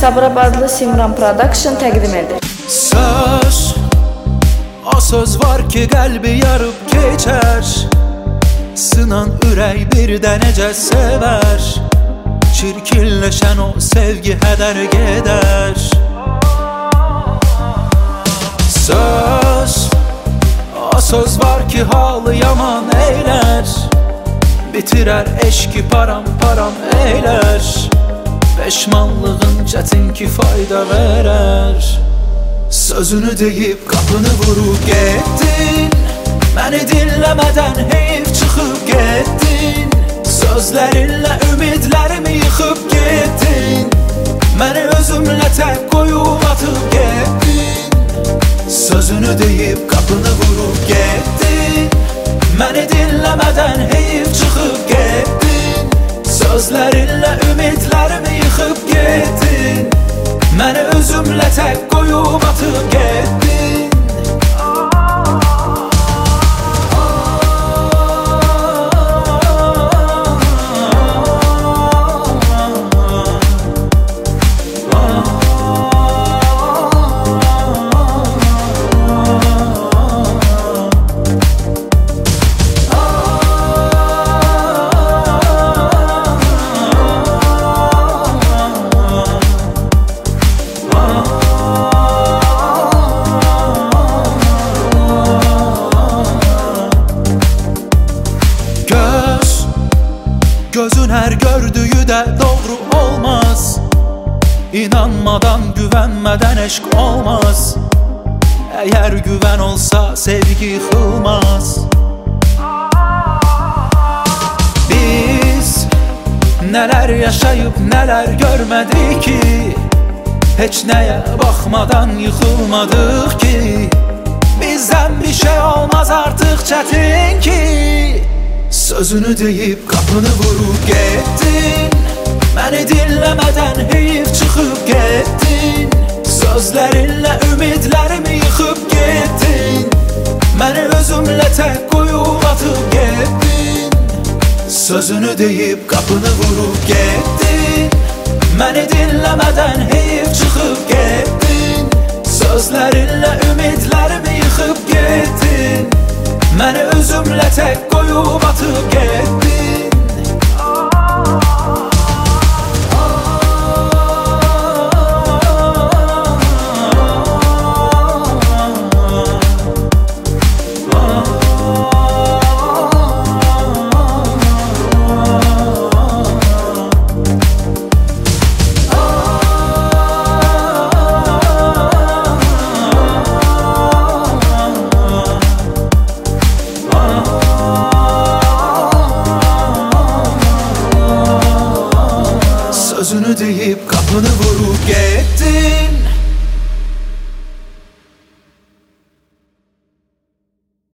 Sabirabadlı Simran Production təqdim edir. Söz, o söz var ki qəlbi yarıb keçər, sınan ürək bir də necə sevər, çirkinləşən o sevgi hədər gedər. Söz, o söz var ki halı yaman eylər, bitirər eşki param eylər, peşmanlığın çətin ki fayda verər. Sözünü deyib qapını vurub getdin, məni dinləmədən heyif çıxıb getdin, sözlərinlə ümidlərimi yıxıb getdin, məni özümlə tək qoyub atıb getdin. Sözünü deyib qapını vurub getdin, məni dinləmədən heyif çıxıb getdin, sözlərinlə ümidlərimi yıxıb getdin, məni özümlə tək qoyub atıb getdin. Gözün her gördüğü de doğru olmaz, İnanmadan güvenmeden eşk olmaz, eğer güven olsa sevgi yıkılmaz. Biz neler yaşayıp neler görmedik ki, hiç neye bakmadan yıkılmadık ki, bizden bir şey olmaz artık çetin ki. Sözünü deyib qapını vurub getdin, məni dinləmədən heyif çıxıb getdin, sözlərinlə ümidlərimi yıxıb getdin, məni özümlə tək qoyub atıb getdin. Sözünü deyib qapını vurub getdin, məni dinləmədən heyif çıxıb getdin, sözlərinlə ümidlərimi yıxıb getdin, məni özümlə tək qoyub atıb getdin. Sözünü deyib qapını vurub getdin,